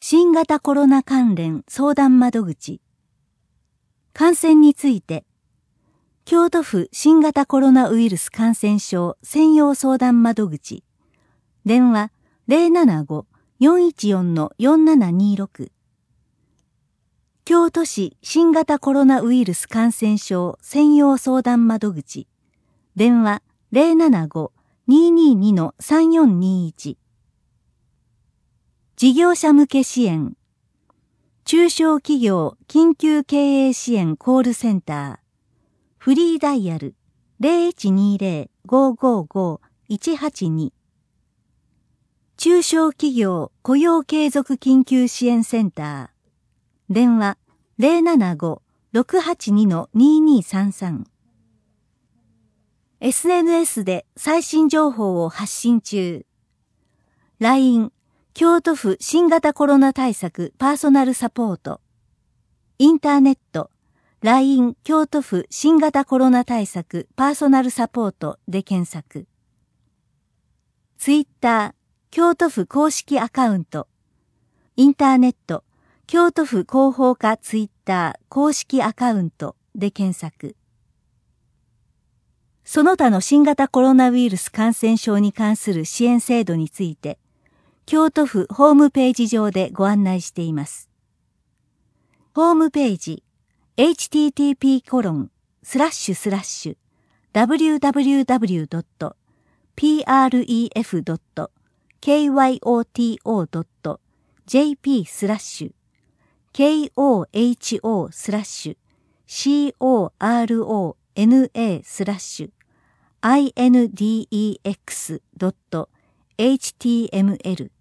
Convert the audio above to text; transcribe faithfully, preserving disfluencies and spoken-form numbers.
新型コロナ関連相談窓口。感染について、京都府新型コロナウイルス感染症専用相談窓口。電話 ゼロななご よんいちよん よんななにろく。京都市新型コロナウイルス感染症専用相談窓口。電話 ゼロななご にーにーに さんよんにいち。事業者向け支援。中小企業緊急経営支援コールセンター。フリーダイヤル ゼロいちにゼロ ごーごーごー いちはちに。中小企業雇用継続緊急支援センター。電話 ゼロななご ろくはちに にーにーさんさん。エスエヌエス で最新情報を発信中。ライン京都府新型コロナ対策パーソナルサポート。インターネット ライン 京都府新型コロナ対策パーソナルサポートで検索。ツイッター京都府公式アカウント。インターネット京都府広報課ツイッター公式アカウントで検索。その他の新型コロナウイルス感染症に関する支援制度について、京都府ホームページ上でご案内しています。ホームページ エイチティーティーピーコロンスラッシュスラッシュダブリューダブリューダブリュードットピーアールイーエフドットケーワイオーティーオードットジェーピースラッシュケーオーエイチオースラッシュシーオーアールオーエヌエースラッシュアイエヌディーイーエックスドットエイチティーエムエル